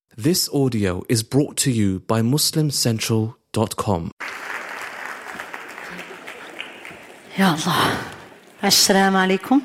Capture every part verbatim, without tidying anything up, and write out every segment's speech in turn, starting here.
This audio is brought to you by muslim central dot com. Ya Allah. Assalamu alaikum.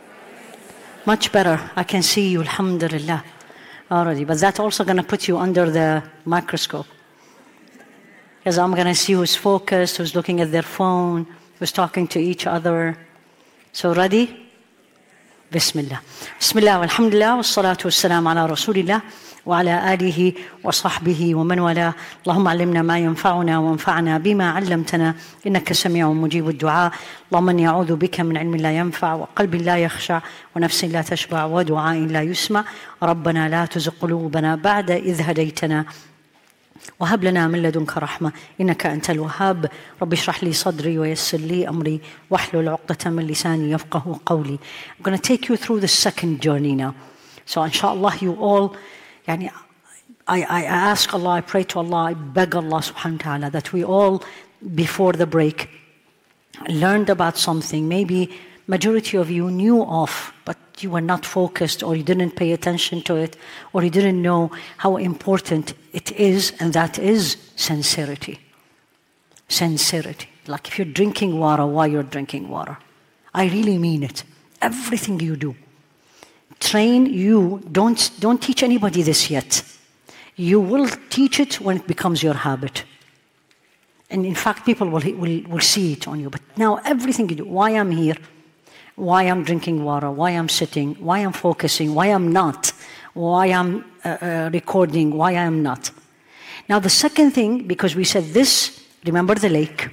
Much better. I can see you, alhamdulillah, already. But that's also going to put you under the microscope. Because I'm going to see who's focused, who's looking at their phone, who's talking to each other. So ready? Bismillah. Bismillah, walhamdulillah, wassalatu wassalamu ala rasulillah. وعلى آله وصحبه ومن والاه اللهم علمنا ما ينفعنا وانفعنا بما علمتنا إنك سميع مجيب الدعاء اللهم إني أعوذ بك من علم لا ينفع وقلب لا يخشع ونفس لا تشبع ودعاء لا يسمع ربنا لا تزغ قلوبنا بعد إذ هديتنا وهب لنا من لدنك رحمة إنك أنت الوهاب رب اشرح لي صدري ويسر لي أمري واحلل عقدة من لساني يفقه قولي. I'm going to take you through the second journey now. So inshallah you all Yani, I, I ask Allah, I pray to Allah, I beg Allah subhanahu wa ta'ala that we all, before the break, learned about something. Maybe majority of you knew of, but you were not focused, or you didn't pay attention to it, or you didn't know how important it is, and that is sincerity. Sincerity. Like if you're drinking water, why you're drinking water. I really mean it. Everything you do. Train you, don't, don't teach anybody this yet. You will teach it when it becomes your habit. And in fact, people will, will, will see it on you. But now everything you do, why I'm here, why I'm drinking water, why I'm sitting, why I'm focusing, why I'm not, why I'm uh, uh, recording, why I'm not. Now the second thing, because we said this, remember the lake.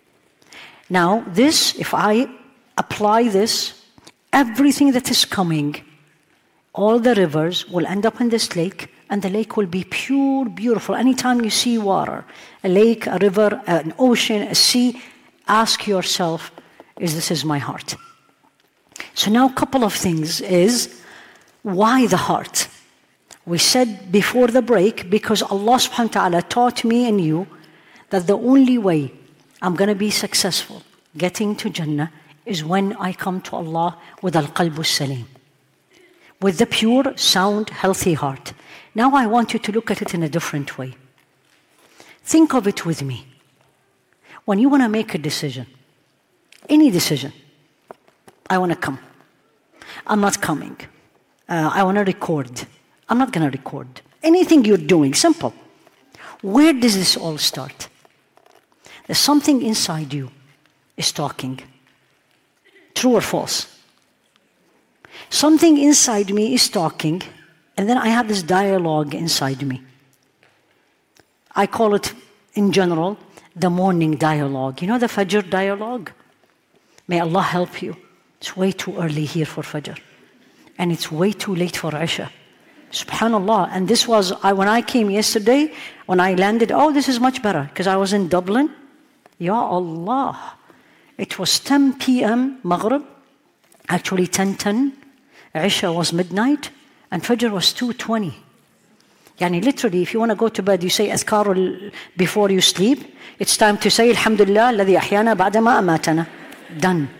Now this, if I apply this, everything that is coming, all the rivers will end up in this lake, and the lake will be pure, beautiful. Anytime you see water, a lake, a river, an ocean, a sea, ask yourself, is this is my heart? So now a couple of things is, why the heart? We said before the break, because Allah subhanahu wa ta'ala taught me and you that the only way I'm going to be successful getting to Jannah is when I come to Allah with al-qalbu salim. With the pure, sound, healthy heart. Now I want you to look at it in a different way. Think of it with me. When you want to make a decision, any decision, I want to come. I'm not coming. Uh, I want to record. I'm not going to record. Anything you're doing, simple. Where does this all start? There's something inside you is talking. True or false? Something inside me is talking, and then I have this dialogue inside me. I call it, in general, the morning dialogue. You know the Fajr dialogue? May Allah help you. It's way too early here for Fajr. And it's way too late for Isha. Subhanallah. And this was, I, when I came yesterday, when I landed, oh, this is much better, because I was in Dublin. Ya Allah. It was ten p.m. Maghrib, actually ten ten. Isha was midnight, and Fajr was two twenty. Yani literally, if you want to go to bed, you say Azkar before you sleep. It's time to say, Alhamdulillah, الذي أحيانا بعدما أماتنا. Done.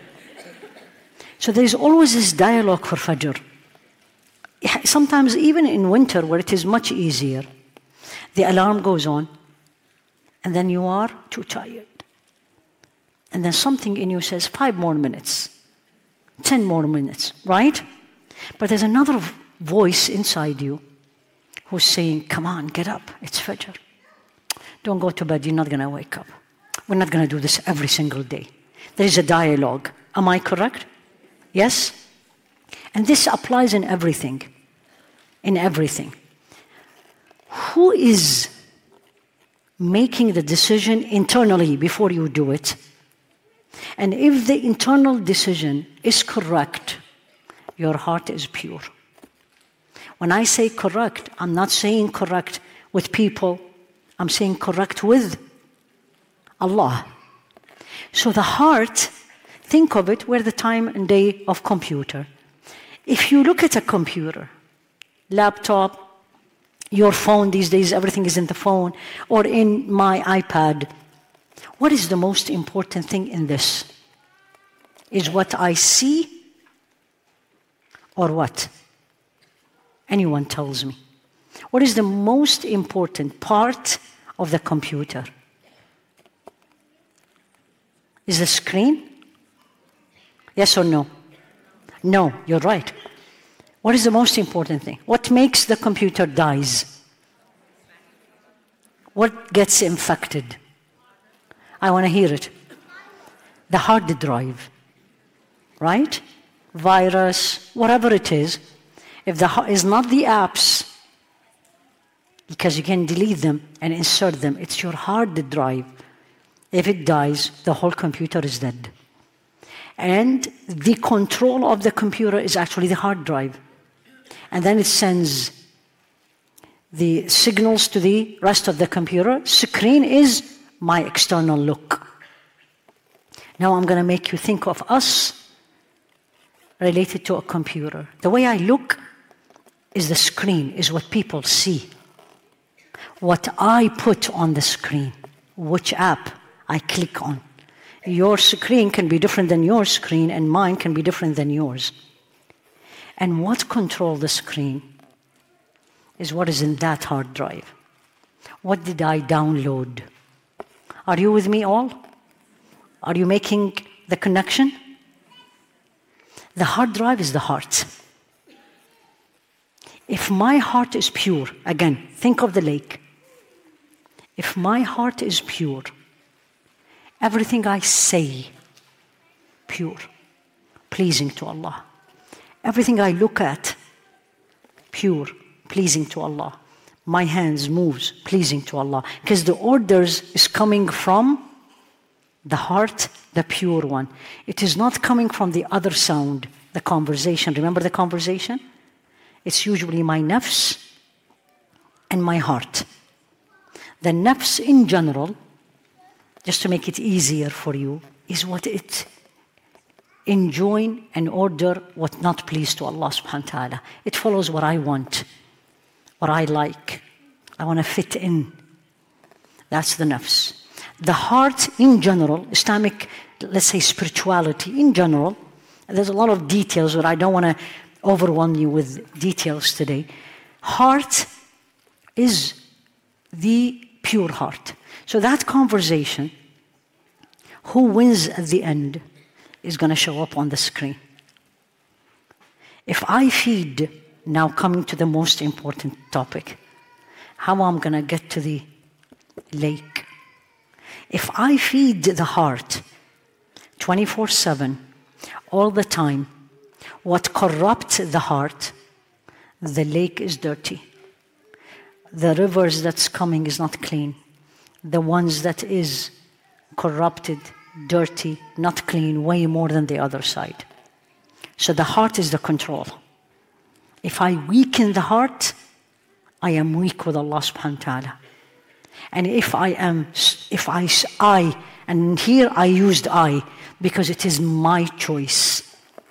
So there is always this dialogue for Fajr. Sometimes even in winter, where it is much easier, the alarm goes on, and then you are too tired. And then something in you says, five more minutes, ten more minutes, right? But there's another voice inside you who's saying, come on, get up, it's Fajr. Don't go to bed, you're not going to wake up. We're not going to do this every single day. There is a dialogue. Am I correct? Yes? And this applies in everything. In everything. Who is making the decision internally before you do it? And if the internal decision is correct, your heart is pure. When I say correct, I'm not saying correct with people. I'm saying correct with Allah. So the heart, think of it, we're the time and day of computer. If you look at a computer, laptop, your phone these days, everything is in the phone, or in my iPad, what is the most important thing in this? Is what I see or what? Anyone tells me. What is the most important part of the computer? Is the screen? Yes or no? No, you're right. What is the most important thing? What makes the computer dies? What gets infected? I want to hear it. The hard drive, right? Virus, whatever it is. If the is not the apps, because you can delete them and insert them, it's your hard drive. If it dies, the whole computer is dead. And the control of the computer is actually the hard drive. And then it sends the signals to the rest of the computer. Screen is my external look. Now I'm going to make you think of us related to a computer. The way I look is the screen, is what people see. What I put on the screen, which app I click on. Your screen can be different than your screen, and mine can be different than yours. And what controls the screen is what is in that hard drive. What did I download? Are you with me all? Are you making the connection? The hard drive is the heart. If my heart is pure, again, think of the lake. If my heart is pure, everything I say, pure, pleasing to Allah. Everything I look at, pure, pleasing to Allah. My hands moves, pleasing to Allah. Because the orders is coming from the heart, the pure one. It is not coming from the other sound, the conversation. Remember the conversation? It's usually my nafs and my heart. The nafs in general, just to make it easier for you, is what it enjoin and order what not pleased to Allah subhanahu wa ta'ala. It follows what I want, what I like. I want to fit in. That's the nafs. The heart in general, Islamic, let's say spirituality in general, there's a lot of details, but I don't want to overwhelm you with details today. Heart is the pure heart. So that conversation, who wins at the end, is going to show up on the screen. If I feed, now coming to the most important topic, how I'm going to get to the lake. If I feed the heart twenty-four seven, all the time, what corrupts the heart, the lake is dirty. The rivers that's coming is not clean. The ones that is corrupted, dirty, not clean, way more than the other side. So the heart is the control. If I weaken the heart, I am weak with Allah subhanahu wa ta'ala. And if I am, if I, I, and here I used I, because it is my choice.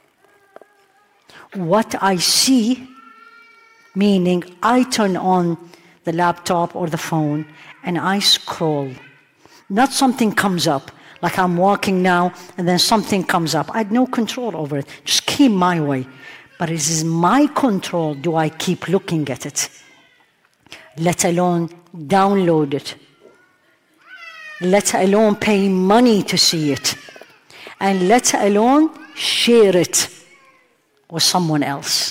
What I see, meaning I turn on the laptop or the phone and I scroll. Not something comes up, like I'm walking now and then something comes up. I had no control over it. Just came my way. But it is my control, do I keep looking at it? Let alone download it. Let alone pay money to see it. And let alone share it with someone else.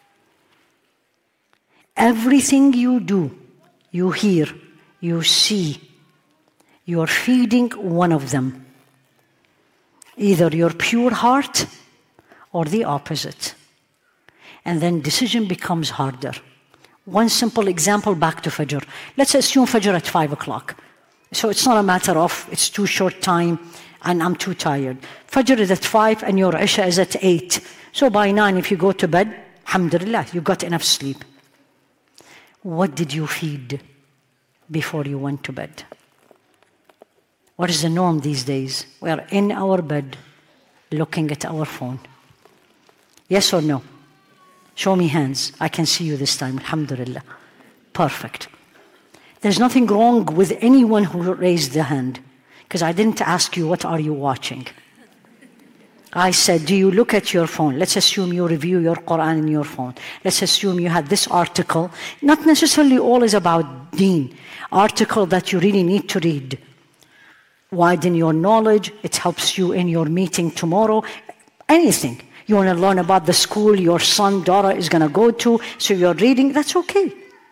Everything you do, you hear, you see, you're feeding one of them. Either your pure heart or the opposite. And then decision becomes harder. One simple example back to Fajr. Let's assume Fajr at five o'clock. So it's not a matter of it's too short time and I'm too tired. Fajr is at five and your Isha is at eight. So by nine, if you go to bed, alhamdulillah, you got enough sleep. What did you feed before you went to bed? What is the norm these days? We are in our bed looking at our phone. Yes or no? Show me hands. I can see you this time. Alhamdulillah. Perfect. There's nothing wrong with anyone who raised the hand, because I didn't ask you, what are you watching? I said, do you look at your phone? Let's assume you review your Quran in your phone. Let's assume you had this article. Not necessarily all is about deen. Article that you really need to read. Widen your knowledge. It helps you in your meeting tomorrow. Anything. You want to learn about the school your son, daughter is going to go to, so you're reading, that's okay.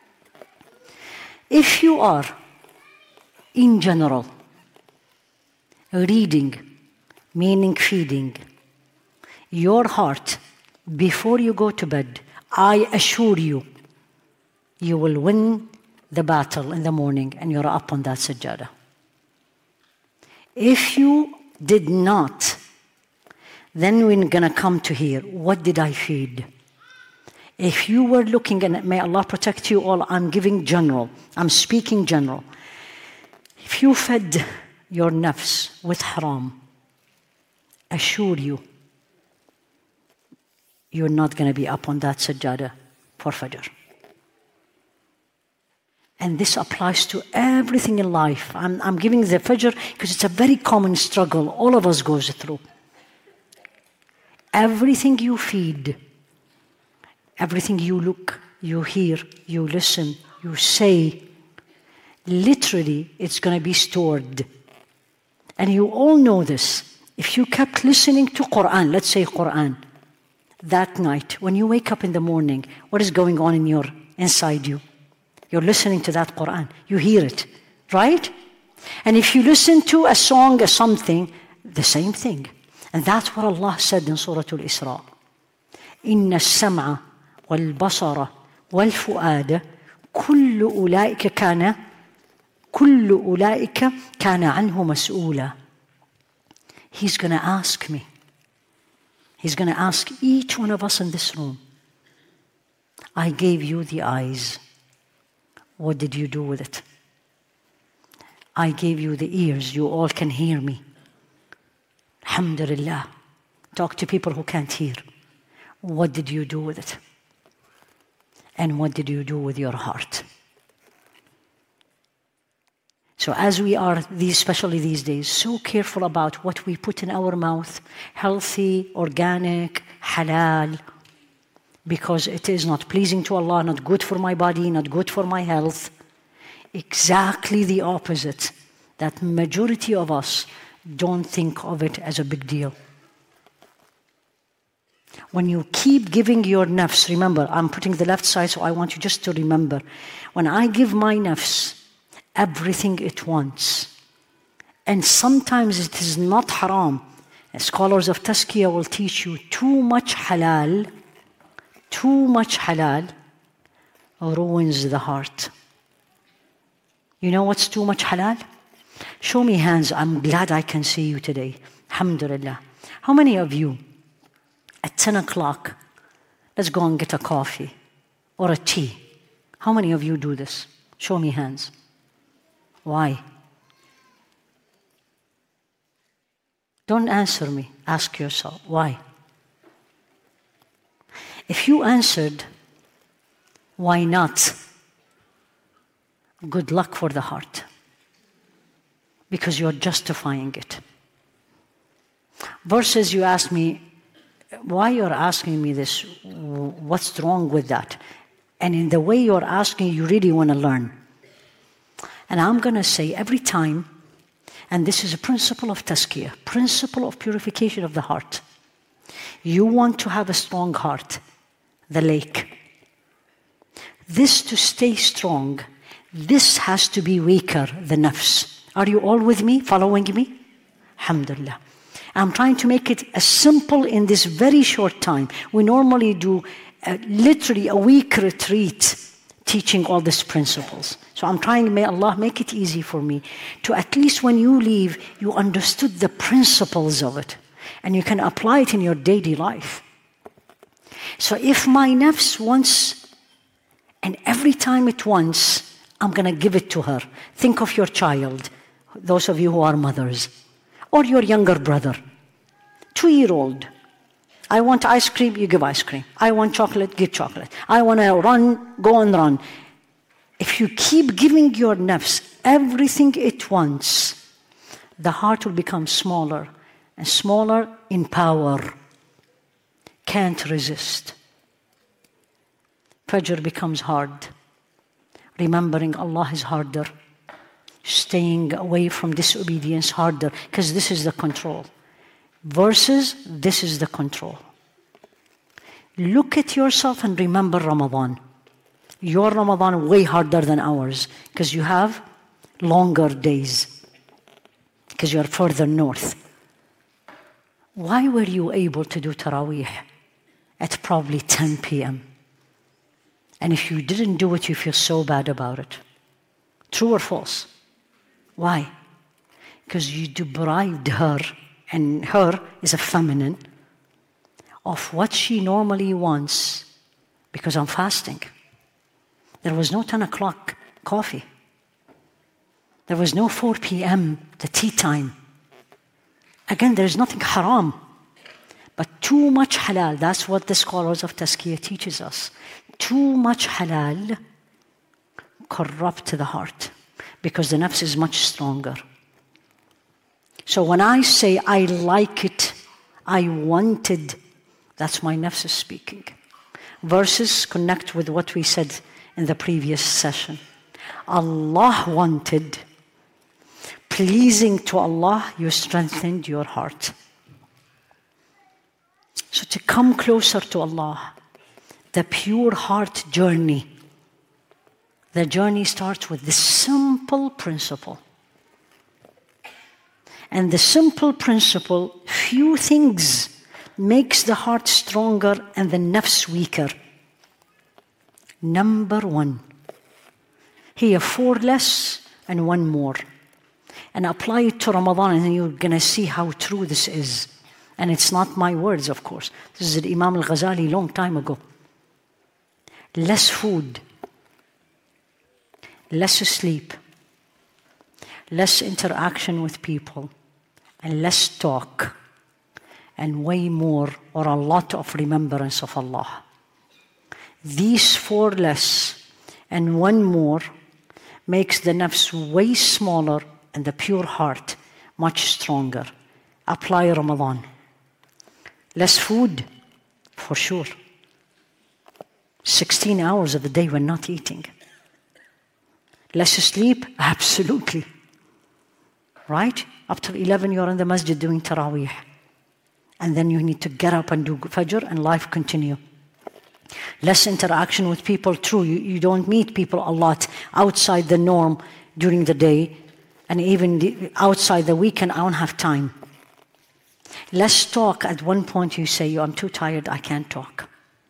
If you are, in general, reading, meaning feeding, your heart, before you go to bed, I assure you, you will win the battle in the morning and you're up on that sajjada. If you did not, then we're going to come to here. What did I feed? If you were looking, and may Allah protect you all, I'm giving general. I'm speaking general. If you fed your nafs with haram, assure you, you're not going to be up on that sajjada for Fajr. And this applies to everything in life. I'm, I'm giving the Fajr because it's a very common struggle all of us goes through. Everything you feed, everything you look, you hear, you listen, you say, literally it's going to be stored. And you all know this. If you kept listening to Quran, let's say Quran, that night, when you wake up in the morning, what is going on in your inside you? You're listening to that Quran. You hear it, right? And if you listen to a song or something, the same thing. And that's what Allah said in Surah Al-Isra. إِنَّ السَّمْعَ وَالْبَصَرَ وَالْفُؤَادَ كُلُّ أُولَئِكَ كَانَ كُلُّ أُولَئِكَ كَانَ عَنْهُ مَسْئُولًا. He's going to ask me. He's going to ask each one of us in this room. I gave you the eyes. What did you do with it? I gave you the ears. You all can hear me. Alhamdulillah. Talk to people who can't hear. What did you do with it? And what did you do with your heart? So as we are, these, especially these days, so careful about what we put in our mouth, healthy, organic, halal, because it is not pleasing to Allah, not good for my body, not good for my health. Exactly the opposite, that majority of us don't think of it as a big deal. When you keep giving your nafs, remember, I'm putting the left side, so I want you just to remember, when I give my nafs everything it wants, and sometimes it is not haram. Scholars of Tazkiyah will teach you too much halal, too much halal ruins the heart. You know what's too much halal? Show me hands. I'm glad I can see you today. Alhamdulillah. How many of you at ten o'clock, let's go and get a coffee or a tea? How many of you do this? Show me hands. Why? Don't answer me. Ask yourself, why? If you answered, why not? Good luck for the heart. Because you're justifying it. Versus you ask me, why you're asking me this? What's wrong with that? And in the way you're asking, you really want to learn. And I'm going to say every time, and this is a principle of tazkiyah, principle of purification of the heart. You want to have a strong heart, the lake. This to stay strong, this has to be weaker, the nafs. Are you all with me, following me? Alhamdulillah. I'm trying to make it as simple in this very short time. We normally do uh, literally a week retreat teaching all these principles. So I'm trying, may Allah make it easy for me to at least when you leave, you understood the principles of it and you can apply it in your daily life. So if my nafs wants, and every time it wants, I'm going to give it to her. Think of your child, those of you who are mothers, or your younger brother, two-year-old. I want ice cream, you give ice cream. I want chocolate, give chocolate. I want to run, go and run. If you keep giving your nafs everything it wants, the heart will become smaller and smaller in power. Can't resist. Fajr becomes hard. Remembering Allah is harder. Staying away from disobedience harder, because this is the control. Versus this is the control. Look at yourself and remember Ramadan. Your Ramadan way harder than ours, because you have longer days, because you are further north. Why were you able to do Taraweeh at probably ten p.m.? And if you didn't do it, you feel so bad about it. True or false? Why? Because you deprived her, and her is a feminine, of what she normally wants, because I'm fasting. There was no ten o'clock coffee. There was no four p.m. the tea time. Again, there is nothing haram, but too much halal. That's what the scholars of Tazkiyah teaches us. Too much halal corrupt the heart, because the nafs is much stronger. So when I say I like it, I wanted, that's my nafs speaking. Verses connect with what we said in the previous session. Allah wanted, pleasing to Allah, you strengthened your heart. So to come closer to Allah, the pure heart journey, the journey starts with this simple principle. And the simple principle, few things makes the heart stronger and the nafs weaker. Number one, here four less and one more. And apply it to Ramadan, and you're going to see how true this is. And it's not my words, of course. This is Imam al-Ghazali long time ago. Less food, less sleep, less interaction with people, and less talk, and way more or a lot of remembrance of Allah. These four less and one more makes the nafs way smaller and the pure heart much stronger. Apply Ramadan. Less food, for sure. sixteen hours of the day we're not eating. Less sleep, absolutely. Right? Up to eleven, you're in the masjid doing Taraweeh. And then you need to get up and do Fajr and life continue. Less interaction with people, true. You, you don't meet people a lot outside the norm during the day. And even the, outside the weekend, I don't have time. Less talk. At one point you say, I'm too tired, I can't talk.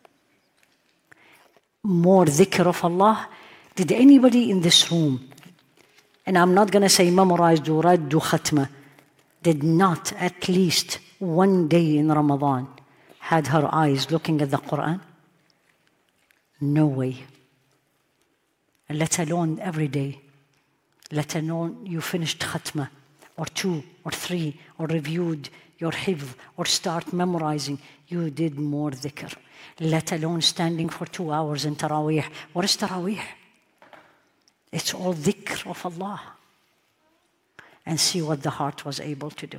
More dhikr of Allah. Did anybody in this room, and I'm not going to say memorized or read do khatma, did not at least one day in Ramadan had her eyes looking at the Quran? No way. Let alone every day. Let alone you finished khatma, or two, or three, or reviewed your hifz, or start memorizing. You did more dhikr. Let alone standing for two hours in Taraweeh. What is Taraweeh? It's all dhikr of Allah. And see what the heart was able to do.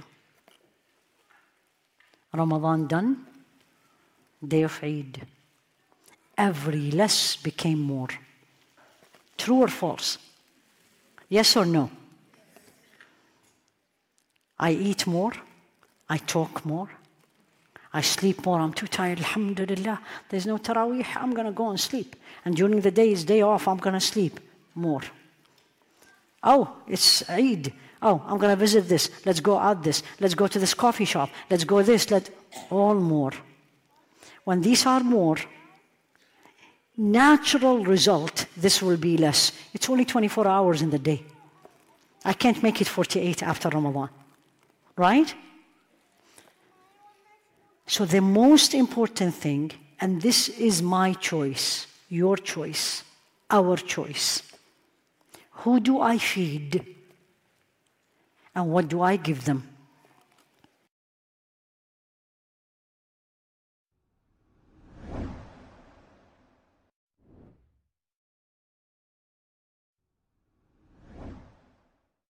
Ramadan done, day of Eid. Every less became more. True or false? Yes or no? I eat more, I talk more, I sleep more, I'm too tired, alhamdulillah. There's no Taraweeh, I'm going to go and sleep. And during the day, is day off, I'm going to sleep more. Oh, it's Eid. Oh, I'm going to visit this. Let's go out this. Let's go to this coffee shop. Let's go this. Let all more. When these are more, natural result, this will be less. It's only twenty-four hours in the day. I can't make it forty-eight after Ramadan. Right? So the most important thing, and this is my choice, your choice, our choice. Who do I feed? And what do I give them?